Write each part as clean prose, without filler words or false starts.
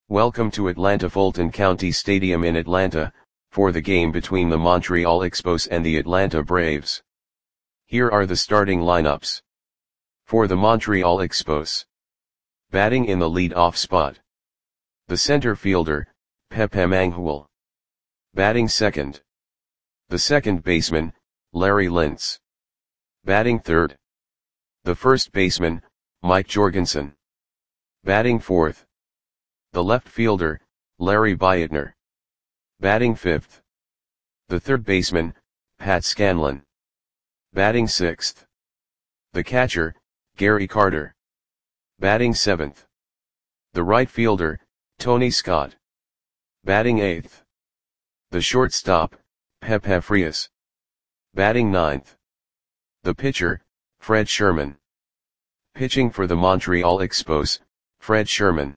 Welcome to Atlanta Fulton County Stadium in Atlanta, for the game between the Montreal Expos and the Atlanta Braves. Here are the starting lineups. For the Montreal Expos. Batting in the lead-off spot. The center fielder, Pepe Mangual. Batting second. The second baseman, Larry Lintz. Batting third. The first baseman, Mike Jorgensen. Batting fourth. The left fielder, Larry Beitner. Batting fifth. The third baseman, Pat Scanlon. Batting sixth. The catcher, Gary Carter. Batting seventh. The right fielder, Tony Scott. Batting eighth. The shortstop, Pepe Frias. Batting ninth. The pitcher, Fred Sherman. Pitching for the Montreal Expos, Fred Sherman.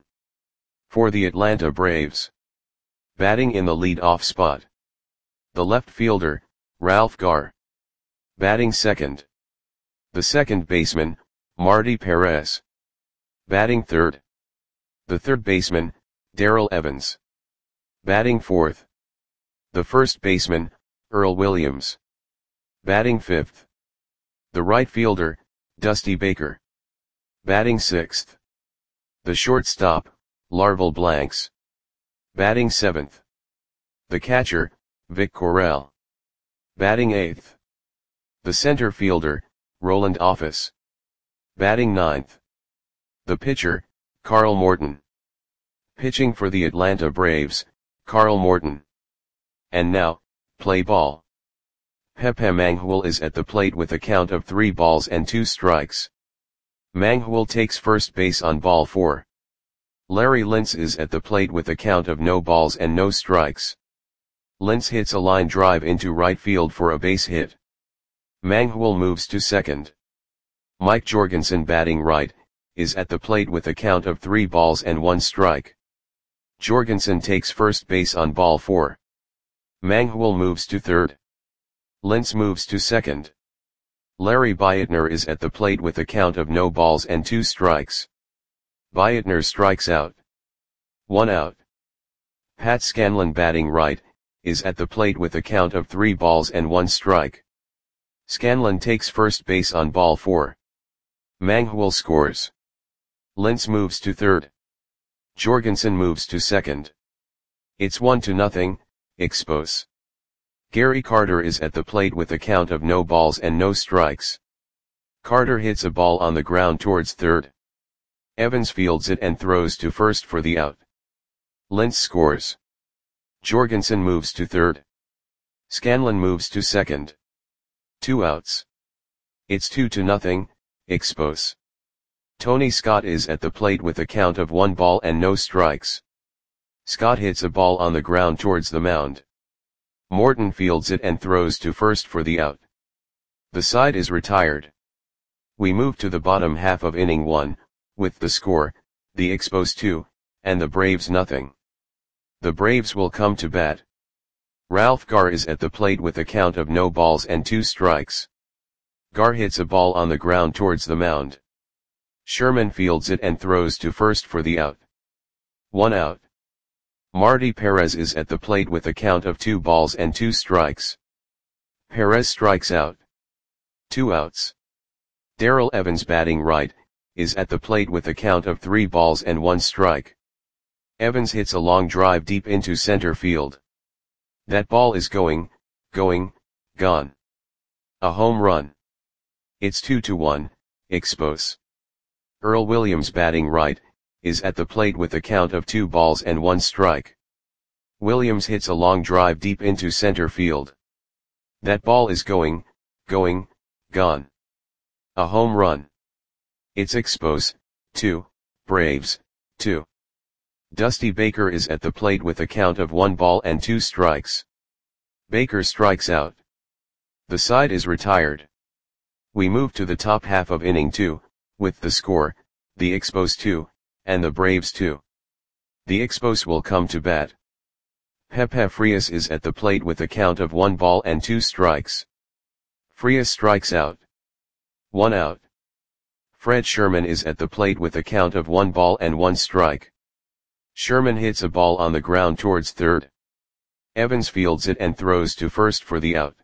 For the Atlanta Braves. Batting in the lead-off spot. The left fielder, Ralph Garr. Batting second. The second baseman, Marty Perez. Batting third. The third baseman, Darrell Evans. Batting fourth. The first baseman, Earl Williams. Batting fifth. The right fielder, Dusty Baker. Batting sixth. The shortstop, Larval Blanks. Batting seventh. The catcher, Vic Corral. Batting eighth. The center fielder, Roland Office. Batting ninth. The pitcher, Carl Morton. Pitching for the Atlanta Braves, Carl Morton. And now, play ball. Pepe Mangual is at the plate with a count of 3 balls and 2 strikes. Mangual takes first base on ball 4. Larry Lintz is at the plate with a count of no balls and no strikes. Lintz hits a line drive into right field for a base hit. Mangual moves to second. Mike Jorgensen, batting right, is at the plate with a count of 3 balls and 1 strike. Jorgensen takes first base on ball 4. Mangual moves to third. Lintz moves to second. Larry Beitner is at the plate with a count of no balls and 2 strikes. Beitner strikes out. 1 out. Pat Scanlon, batting right, is at the plate with a count of 3 balls and 1 strike. Scanlon takes first base on ball 4. Mangual scores. Lintz moves to third. Jorgensen moves to second. It's 1-0, Expos. Gary Carter is at the plate with a count of no balls and no strikes. Carter hits a ball on the ground towards third. Evans fields it and throws to first for the out. Lintz scores. Jorgensen moves to third. Scanlon moves to second. 2 outs. It's 2-0, Expos. Tony Scott is at the plate with a count of 1 ball and no strikes. Scott hits a ball on the ground towards the mound. Morton fields it and throws to first for the out. The side is retired. We move to the bottom half of inning 1, with the score, the Expos 2, and the Braves 0. The Braves will come to bat. Ralph Garr is at the plate with a count of no balls and 2 strikes. Garr hits a ball on the ground towards the mound. Sherman fields it and throws to first for the out. 1 out. Marty Perez is at the plate with a count of 2 balls and 2 strikes. Perez strikes out. 2 outs. Darrell Evans, batting right, is at the plate with a count of 3 balls and 1 strike. Evans hits a long drive deep into center field. That ball is gone. A home run. It's 2-1, Expos. Earl Williams, batting right, is at the plate with a count of 2 balls and 1 strike. Williams hits a long drive deep into center field. That ball is gone. A home run. It's Expos 2, Braves 2. Dusty Baker is at the plate with a count of 1 ball and 2 strikes. Baker strikes out. The side is retired. We move to the top half of inning 2, with the score, the Expos 2, and the Braves 2. The Expos will come to bat. Pepe Frias is at the plate with a count of 1 ball and 2 strikes. Frias strikes out. 1 out. Fred Sherman is at the plate with a count of 1 ball and 1 strike. Sherman hits a ball on the ground towards third. Evans fields it and throws to first for the out.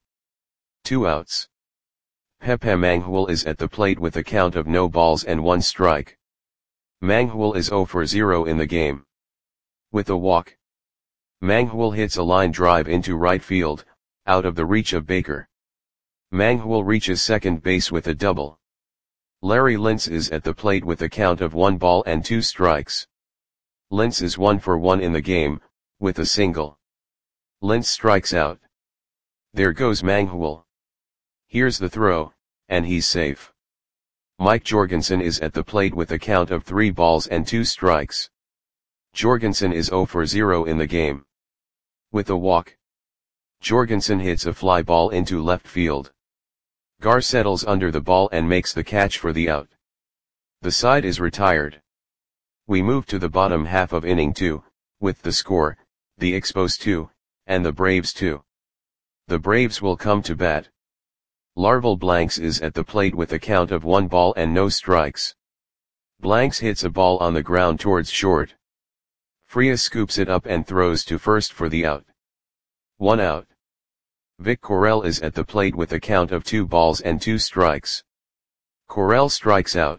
2 outs. Pepe Manghul is at the plate with a count of no balls and 1 strike. Manghul is 0 for 0 in the game. With a walk, Manghul hits a line drive into right field, out of the reach of Baker. Manghul reaches second base with a double. Larry Lintz is at the plate with a count of 1 ball and 2 strikes. Lintz is 1 for 1 in the game, with a single. Lintz strikes out. There goes Manghul. Here's the throw, and he's safe. Mike Jorgensen is at the plate with a count of 3 balls and 2 strikes. Jorgensen is 0 for 0 in the game. With a walk, Jorgensen hits a fly ball into left field. Gar settles under the ball and makes the catch for the out. The side is retired. We move to the bottom half of inning 2, with the score, the Expos 2, and the Braves 2. The Braves will come to bat. Larval Blanks is at the plate with a count of 1 ball and no strikes. Blanks hits a ball on the ground towards short. Frias scoops it up and throws to first for the out. 1 out. Vic Correll is at the plate with a count of 2 balls and 2 strikes. Correll strikes out.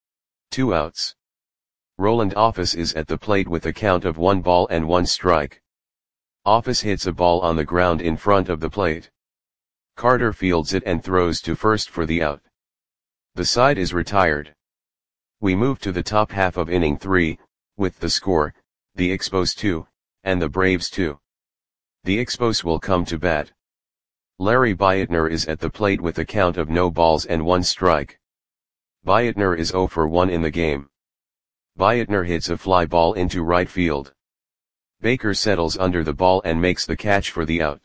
2 outs. Roland Office is at the plate with a count of 1 ball and 1 strike. Office hits a ball on the ground in front of the plate. Carter fields it and throws to first for the out. The side is retired. We move to the top half of inning 3, with the score, the Expos 2, and the Braves 2. The Expos will come to bat. Larry Beitner is at the plate with a count of no balls and 1 strike. Beitner is 0 for 1 in the game. Beitner hits a fly ball into right field. Baker settles under the ball and makes the catch for the out.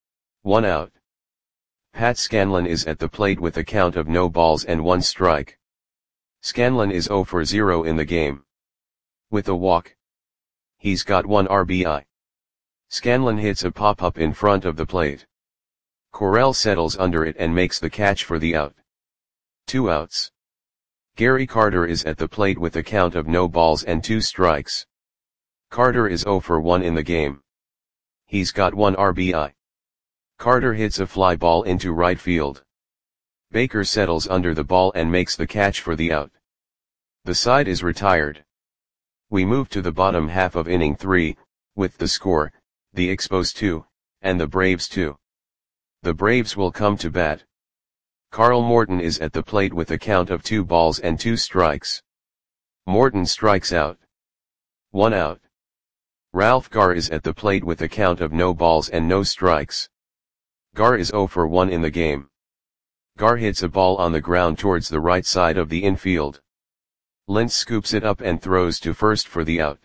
1 out. Pat Scanlon is at the plate with a count of no balls and 1 strike. Scanlon is 0 for 0 in the game. With a walk, he's got 1 RBI. Scanlon hits a pop-up in front of the plate. Correll settles under it and makes the catch for the out. 2 outs. Gary Carter is at the plate with a count of no balls and 2 strikes. Carter is 0 for 1 in the game. He's got 1 RBI. Carter hits a fly ball into right field. Baker settles under the ball and makes the catch for the out. The side is retired. We move to the bottom half of inning 3, with the score, the Expos 2, and the Braves 2. The Braves will come to bat. Carl Morton is at the plate with a count of 2 balls and 2 strikes. Morton strikes out. 1 out. Ralph Gar is at the plate with a count of no balls and no strikes. Gar is 0 for 1 in the game. Gar hits a ball on the ground towards the right side of the infield. Lintz scoops it up and throws to first for the out.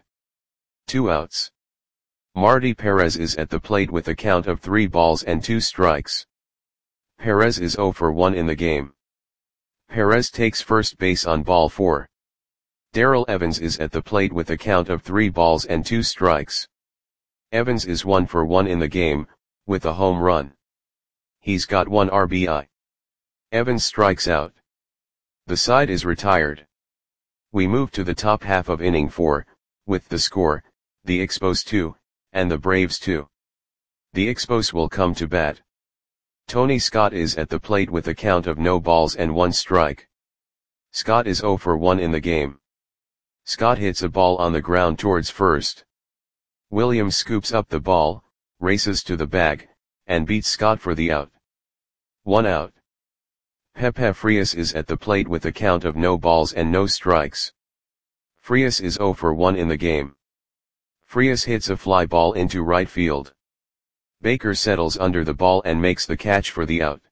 2 outs. Marty Perez is at the plate with a count of 3 balls and 2 strikes. Perez is 0 for 1 in the game. Perez takes first base on ball 4. Darrell Evans is at the plate with a count of 3 balls and 2 strikes. Evans is 1 for 1 in the game, with a home run. He's got 1 RBI. Evans strikes out. The side is retired. We move to the top half of inning 4, with the score, the Expos 2, and the Braves 2. The Expos will come to bat. Tony Scott is at the plate with a count of no balls and 1 strike. Scott is 0 for 1 in the game. Scott hits a ball on the ground towards first. Williams scoops up the ball, races to the bag, and beats Scott for the out. 1 out. Pepe Frias is at the plate with a count of no balls and no strikes. Frias is 0 for 1 in the game. Frias hits a fly ball into right field. Baker settles under the ball and makes the catch for the out.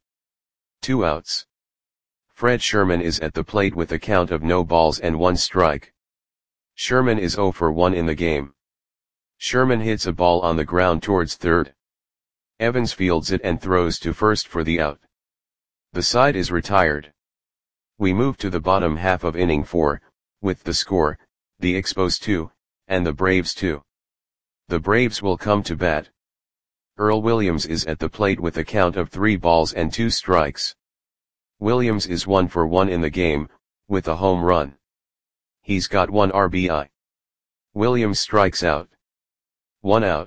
2 outs. Fred Sherman is at the plate with a count of no balls and 1 strike. Sherman is 0 for 1 in the game. Sherman hits a ball on the ground towards third. Evans fields it and throws to first for the out. The side is retired. We move to the bottom half of inning 4, with the score, the Expos 2, and the Braves 2. The Braves will come to bat. Earl Williams is at the plate with a count of 3 balls and 2 strikes. Williams is 1 for 1 in the game, with a home run. He's got 1 RBI. Williams strikes out. 1 out.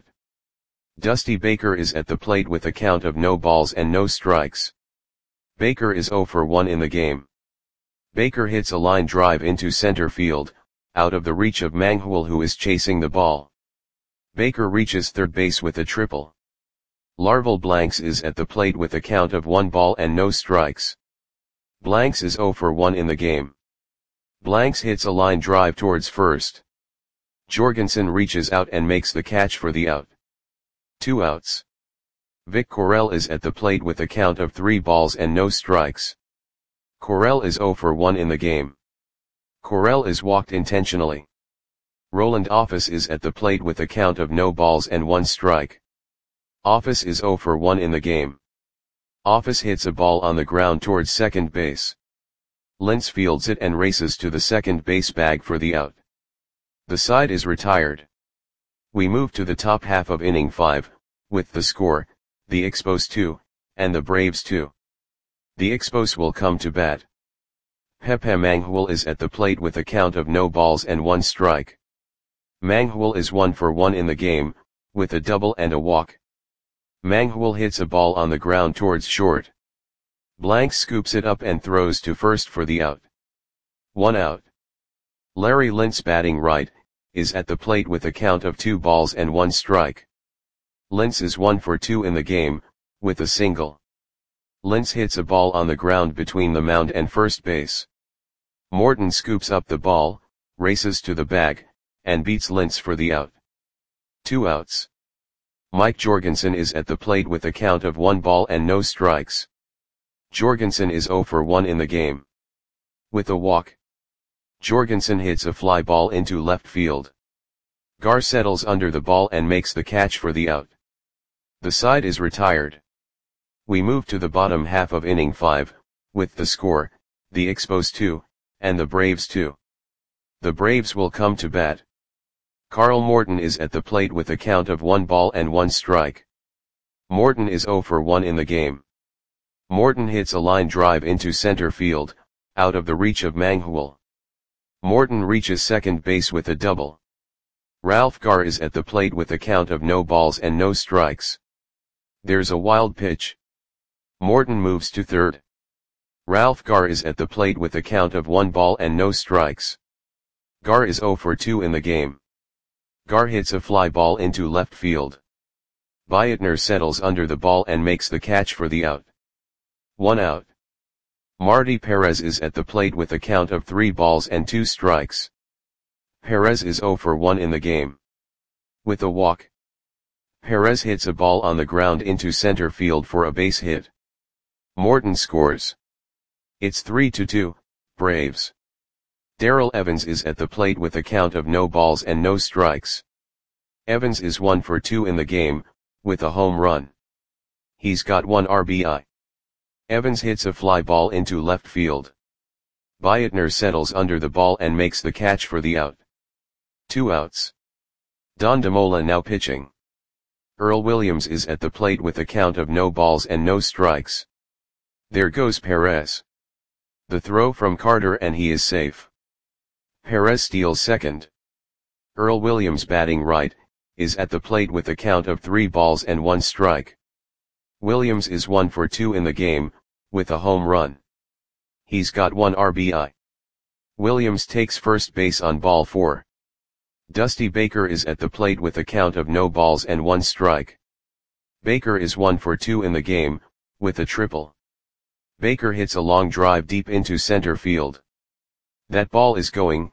Dusty Baker is at the plate with a count of no balls and no strikes. Baker is 0 for 1 in the game. Baker hits a line drive into center field, out of the reach of Manghul, who is chasing the ball. Baker reaches third base with a triple. Larval Blanks is at the plate with a count of 1 ball and no strikes. Blanks is 0 for 1 in the game. Blanks hits a line drive towards first. Jorgensen reaches out and makes the catch for the out. 2 outs. Vic Correll is at the plate with a count of 3 balls and no strikes. Correll is 0 for 1 in the game. Correll is walked intentionally. Roland Office is at the plate with a count of no balls and 1 strike. Office is 0 for 1 in the game. Office hits a ball on the ground towards second base. Lentz fields it and races to the second base bag for the out. The side is retired. We move to the top half of inning 5, with the score, the Expos 2, and the Braves 2. The Expos will come to bat. Pepe Manghul is at the plate with a count of no balls and 1 strike. Manghul is 1 for 1 in the game, with a double and a walk. Manghul hits a ball on the ground towards short. Blanks scoops it up and throws to first for the out. 1 out. Larry Lentz, batting right, is at the plate with a count of 2 balls and 1 strike. Lentz is 1 for 2 in the game, with a single. Lentz hits a ball on the ground between the mound and first base. Morton scoops up the ball, races to the bag, and beats Lentz for the out. 2 outs. Mike Jorgensen is at the plate with a count of 1 ball and no strikes. Jorgensen is 0 for 1 in the game. With a walk. Jorgensen hits a fly ball into left field. Gar settles under the ball and makes the catch for the out. The side is retired. We move to the bottom half of inning 5, with the score, the Expos 2, and the Braves 2. The Braves will come to bat. Carl Morton is at the plate with a count of 1 ball and 1 strike. Morton is 0 for 1 in the game. Morton hits a line drive into center field, out of the reach of Manghul. Morton reaches second base with a double. Ralph Gar is at the plate with a count of no balls and no strikes. There's a wild pitch. Morton moves to third. Ralph Gar is at the plate with a count of 1 ball and no strikes. Gar is 0 for 2 in the game. Gar hits a fly ball into left field. Bietner settles under the ball and makes the catch for the out. 1 out. Marty Perez is at the plate with a count of 3 balls and 2 strikes. Perez is 0 for 1 in the game. With a walk. Perez hits a ball on the ground into center field for a base hit. Morton scores. It's 3-2, Braves. Darrell Evans is at the plate with a count of no balls and no strikes. Evans is 1 for 2 in the game, with a home run. He's got 1 RBI. Evans hits a fly ball into left field. Bietner settles under the ball and makes the catch for the out. 2 outs. Don DeMola now pitching. Earl Williams is at the plate with a count of no balls and no strikes. There goes Perez. The throw from Carter and he is safe. Perez steals second. Earl Williams, batting right, is at the plate with a count of 3 balls and 1 strike. Williams is 1 for 2 in the game, with a home run. He's got 1 RBI. Williams takes first base on ball 4. Dusty Baker is at the plate with a count of no balls and 1 strike. Baker is 1 for 2 in the game, with a triple. Baker hits a long drive deep into center field. That ball is gone.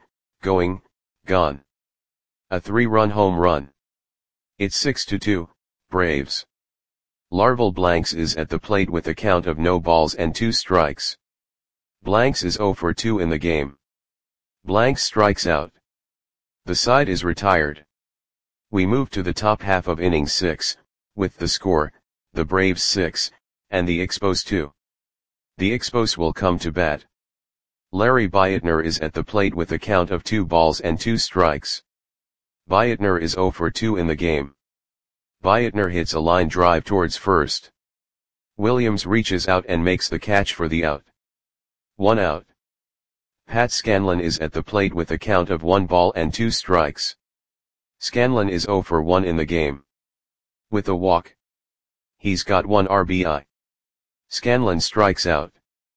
A 3-run home run. It's 6-2, Braves. Larval Blanks is at the plate with a count of no balls and 2 strikes. Blanks is 0 for 2 in the game. Blanks strikes out. The side is retired. We move to the top half of inning 6, with the score, the Braves 6, and the Expos 2. The Expos will come to bat. Larry Bietner is at the plate with a count of 2 balls and 2 strikes. Bietner is 0 for 2 in the game. Bietner hits a line drive towards first. Williams reaches out and makes the catch for the out. 1 out. Pat Scanlon is at the plate with a count of 1 ball and 2 strikes. Scanlon is 0 for 1 in the game. With a walk. He's got 1 RBI. Scanlon strikes out.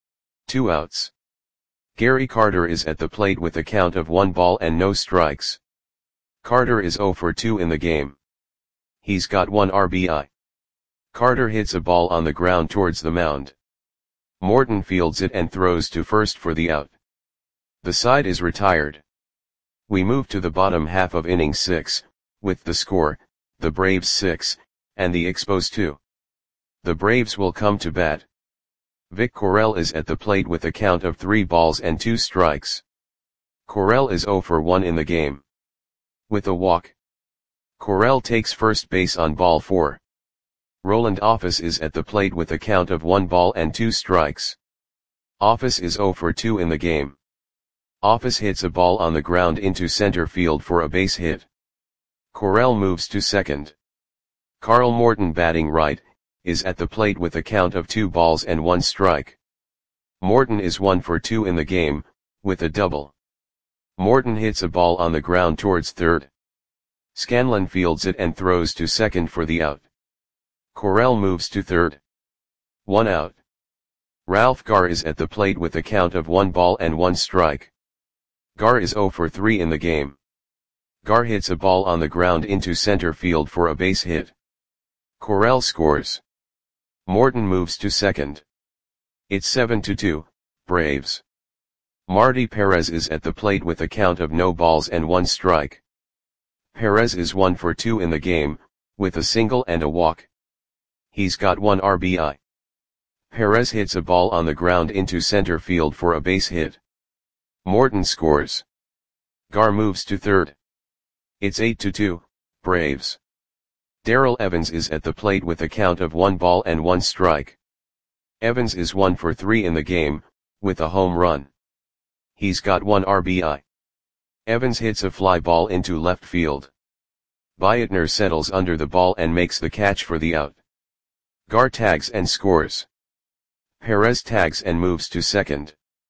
2 outs. Gary Carter is at the plate with a count of 1 ball and no strikes. Carter is 0 for 2 in the game. He's got 1 RBI. Carter hits a ball on the ground towards the mound. Morton fields it and throws to first for the out. The side is retired. We move to the bottom half of inning 6, with the score, the Braves 6, and the Expos 2. The Braves will come to bat. Vic Correll is at the plate with a count of 3 balls and 2 strikes. Correll is 0 for 1 in the game. With a walk. Correll takes first base on ball 4. Roland Office is at the plate with a count of 1 ball and 2 strikes. Office is 0 for 2 in the game. Office hits a ball on the ground into center field for a base hit. Correll moves to second. Carl Morton, batting right, is at the plate with a count of 2 balls and 1 strike. Morton is 1 for 2 in the game, with a double. Morton hits a ball on the ground towards third. Scanlon fields it and throws to second for the out. Correll moves to third. 1 out. Ralph Garr is at the plate with a count of 1 ball and 1 strike. Garr is 0 for 3 in the game. Garr hits a ball on the ground into center field for a base hit. Correll scores. Morton moves to second. It's 7-2, Braves. Marty Perez is at the plate with a count of no balls and 1 strike. Perez is 1 for 2 in the game, with a single and a walk. He's got 1 RBI. Perez hits a ball on the ground into center field for a base hit. Morton scores. Garr moves to third. It's 8-2, Braves. Darrell Evans is at the plate with a count of 1 ball and 1 strike. Evans is 1 for 3 in the game, with a home run. He's got 1 RBI. Evans hits a fly ball into left field. Beitner settles under the ball and makes the catch for the out. Garr tags and scores. Perez tags and moves to second.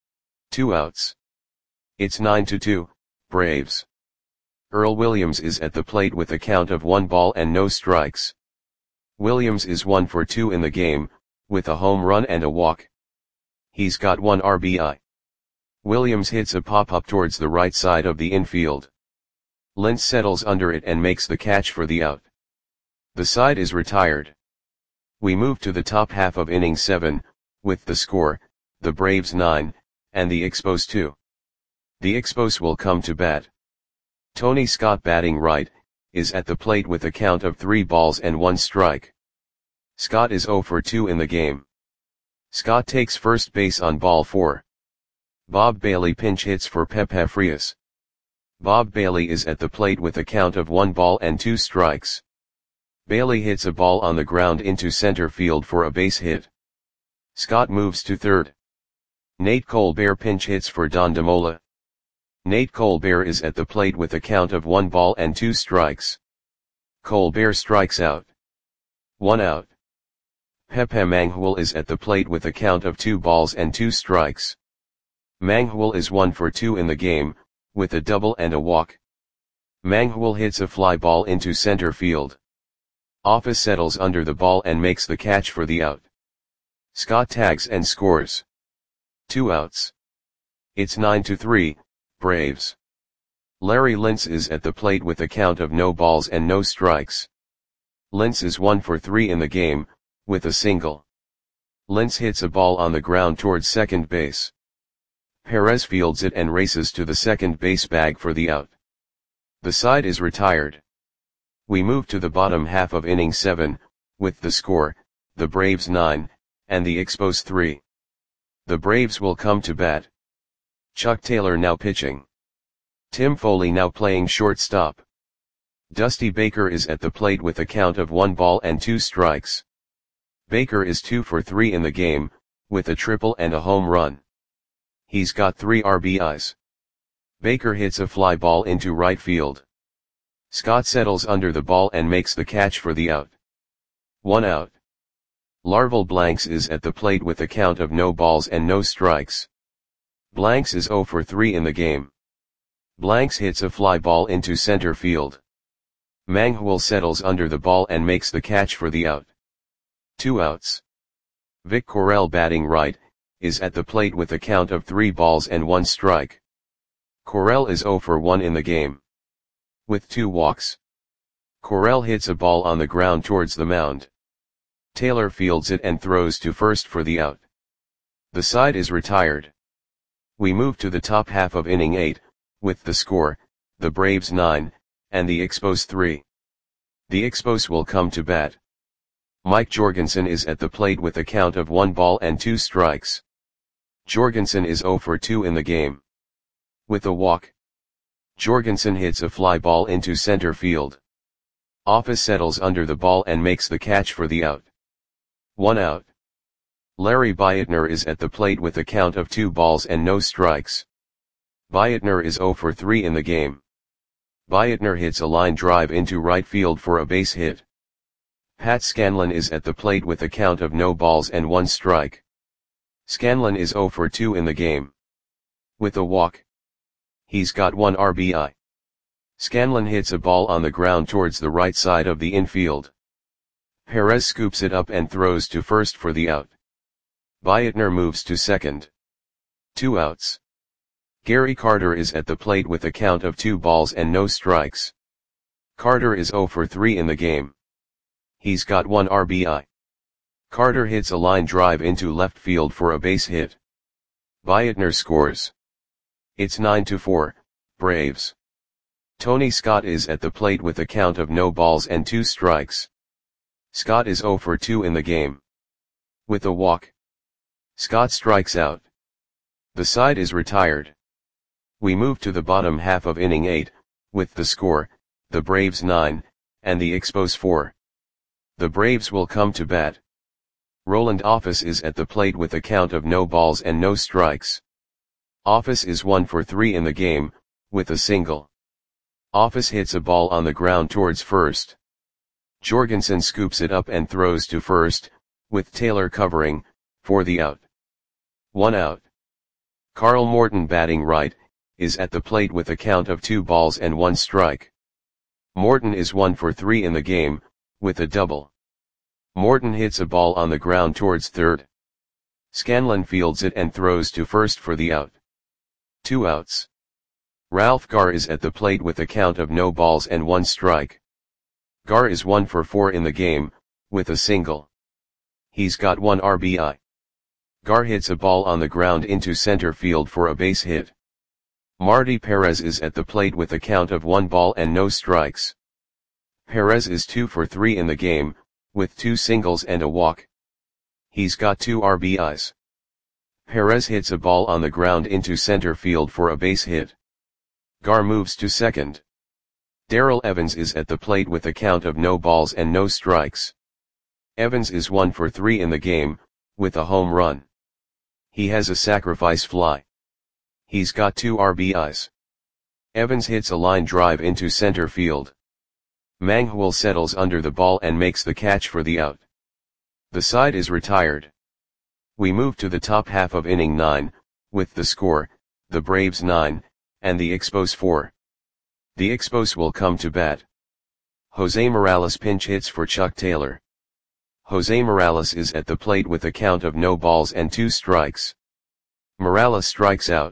2 outs. It's 9-2, Braves. Earl Williams is at the plate with a count of 1 ball and no strikes. Williams is 1 for 2 in the game, with a home run and a walk. He's got 1 RBI. Williams hits a pop-up towards the right side of the infield. Lentz settles under it and makes the catch for the out. The side is retired. We move to the top half of inning 7, with the score, the Braves 9, and the Expos 2. The Expos will come to bat. Tony Scott, batting right, is at the plate with a count of 3 balls and 1 strike. Scott is 0 for 2 in the game. Scott takes first base on ball 4. Bob Bailey pinch hits for Pepe Frias. Bob Bailey is at the plate with a count of 1 ball and 2 strikes. Bailey hits a ball on the ground into center field for a base hit. Scott moves to third. Nate Colbert pinch hits for Don DeMola. Nate Colbert is at the plate with a count of 1 ball and 2 strikes. Colbert strikes out. 1 out. Pepe Manghul is at the plate with a count of 2 balls and 2 strikes. Manghul is 1 for 2 in the game, with a double and a walk. Manghul hits a fly ball into center field. Office settles under the ball and makes the catch for the out. Scott tags and scores. 2 outs. It's 9-3, Braves. Larry Lentz is at the plate with a count of no balls and no strikes. Lentz is 1 for 3 in the game, with a single. Lentz hits a ball on the ground towards second base. Perez fields it and races to the second base bag for the out. The side is retired. We move to the bottom half of inning 7, with the score, the Braves 9, and the Expos 3. The Braves will come to bat. Chuck Taylor now pitching. Tim Foley now playing shortstop. Dusty Baker is at the plate with a count of 1 ball and 2 strikes. Baker is 2 for 3 in the game, with a triple and a home run. He's got 3 RBIs. Baker hits a fly ball into right field. Scott settles under the ball and makes the catch for the out. 1 out. Larval Blanks is at the plate with a count of no balls and no strikes. Blanks is 0 for 3 in the game. Blanks hits a fly ball into center field. Manghwal settles under the ball and makes the catch for the out. 2 outs. Vic Correll, batting right, is at the plate with a count of 3 balls and 1 strike. Correll is 0 for 1 in the game. With 2 walks. Correll hits a ball on the ground towards the mound. Taylor fields it and throws to first for the out. The side is retired. We move to the top half of inning 8, with the score, the Braves 9, and the Expos 3. The Expos will come to bat. Mike Jorgensen is at the plate with a count of 1 ball and 2 strikes. Jorgensen is 0 for 2 in the game. With a walk. Jorgensen hits a fly ball into center field. Office settles under the ball and makes the catch for the out. 1 out. Larry Beitner is at the plate with a count of 2 balls and no strikes. Beitner is 0 for 3 in the game. Beitner hits a line drive into right field for a base hit. Pat Scanlon is at the plate with a count of no balls and 1 strike. Scanlon is 0 for 2 in the game. With a walk. He's got 1 RBI. Scanlon hits a ball on the ground towards the right side of the infield. Perez scoops it up and throws to first for the out. Beitner moves to second. 2 outs. Gary Carter is at the plate with a count of 2 balls and no strikes. Carter is 0 for 3 in the game. He's got 1 RBI. Carter hits a line drive into left field for a base hit. Beitner scores. It's 9-4, Braves. Tony Scott is at the plate with a count of no balls and 2 strikes. Scott is 0 for 2 in the game. With a walk. Scott strikes out. The side is retired. We move to the bottom half of inning 8, with the score, the Braves 9, and the Expos 4. The Braves will come to bat. Roland Office is at the plate with a count of no balls and no strikes. Office is 1 for 3 in the game, with a single. Office hits a ball on the ground towards first. Jorgensen scoops it up and throws to first, with Taylor covering, for the out. 1 out. Carl Morton, batting right, is at the plate with a count of 2 balls and 1 strike. Morton is 1 for 3 in the game, with a double. Morton hits a ball on the ground towards third. Scanlon fields it and throws to first for the out. 2 outs. Ralph Garr is at the plate with a count of no balls and 1 strike. Garr is 1 for 4 in the game, with a single. He's got 1 RBI. Garr hits a ball on the ground into center field for a base hit. Marty Perez is at the plate with a count of 1 ball and no strikes. Perez is 2 for 3 in the game, with 2 singles and a walk. He's got 2 RBIs. Perez hits a ball on the ground into center field for a base hit. Garr moves to second. Darrell Evans is at the plate with a count of no balls and no strikes. Evans is 1 for 3 in the game, with a home run. He has a sacrifice fly. He's got 2 RBIs. Evans hits a line drive into center field. Manghwal settles under the ball and makes the catch for the out. The side is retired. We move to the top half of inning 9, with the score, the Braves 9, and the Expos 4. The Expos will come to bat. Jose Morales pinch hits for Chuck Taylor. Jose Morales is at the plate with a count of no balls and 2 strikes. Morales strikes out.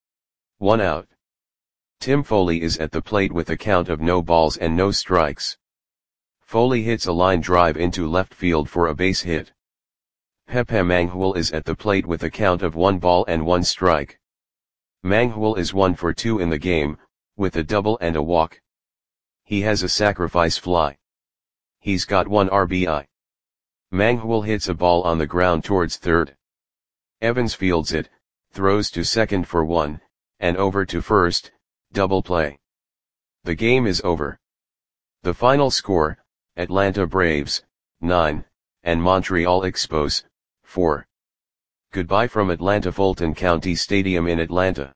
1 out. Tim Foley is at the plate with a count of no balls and no strikes. Foley hits a line drive into left field for a base hit. Pepe Manghwal is at the plate with a count of 1 ball and 1 strike. Manghwal is 1 for 2 in the game, with a double and a walk. He has a sacrifice fly. He's got 1 RBI. Manghwal hits a ball on the ground towards third. Evans fields it, throws to second for 1, and over to first, double play. The game is over. The final score, Atlanta Braves, 9, and Montreal Expos, 4. Goodbye from Atlanta Fulton County Stadium in Atlanta.